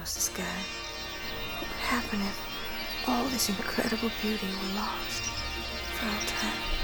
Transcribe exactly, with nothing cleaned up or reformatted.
across the sky. What would happen if all this incredible beauty were lost for all time?